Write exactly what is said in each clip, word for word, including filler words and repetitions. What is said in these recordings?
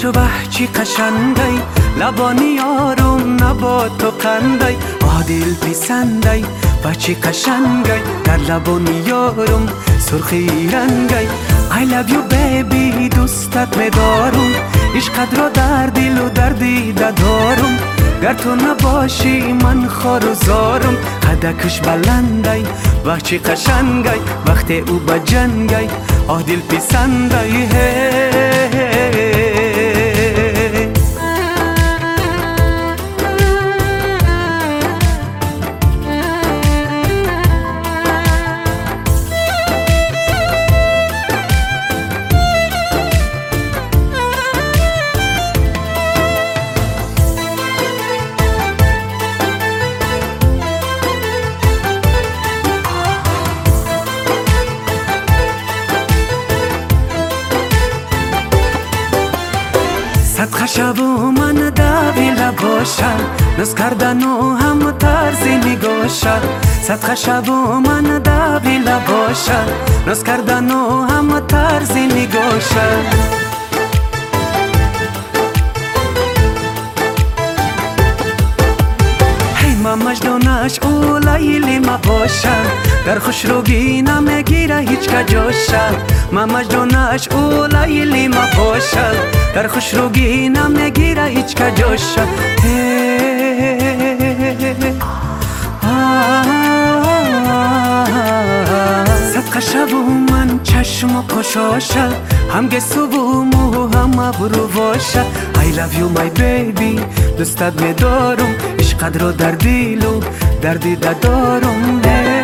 به چی قشنگی لبانی یارم نبا تو قندی عادل پسندی به چی قشنگی در لبانی یارم سرخی رنگی I love you baby دوستت میدارم عشقت را در دل و در دیده دارم گر تو نباشی من خار و زارم قدکش بلندی و چی قشنگی وقت او به جنگی عادل پسندی صد شب و من دویله باشم ناز کردن و هم طرزی نگاشم صد شب و من دویله باشم ناز کردن و هم طرزی نگاشم ما مجنونش او لیلی ما باشم در خوش روگی نمیگیره هیچ کجاشم ما مجنونش او لیلی ما باشم در خوش روگی نمیگیره هیچ کجاشم صدقه شب و من چشم و کشاشم هم گسو و مو هم ابرو باشه I love you my baby دوستت میدارم عشقت رو در دل و در دیده دارم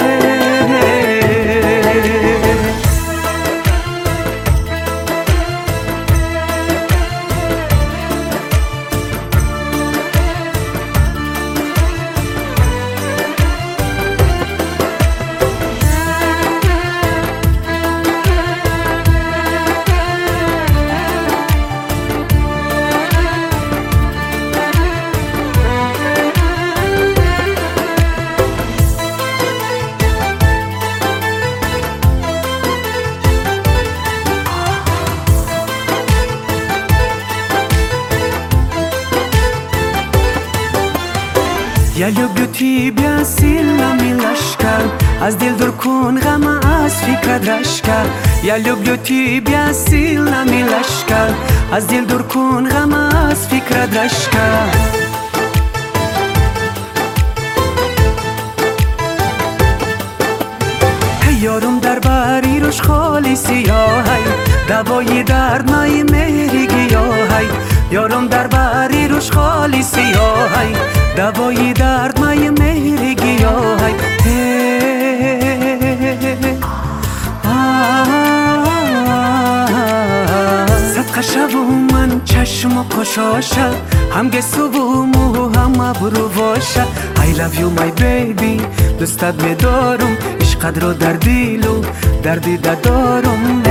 یا لبیوتی بیا سیلا میلش کن از دل دور کن غم از فکرت رش کن یا لبیوتی بیا سیلا میلش کن از دل دور کن غم از فکرت رش کن یارم در بری روش خالی سیاهی دوای درد مای مهری گیاهی یارم در بری روش خالی سیاهی دوای درد مای مهری گیاهی صدقه شب و من چشم و کشاشم هم گسو و مو هم ابرو باشه I love you my baby دوستت میدارم عشقت رو در دل و در دیده دارم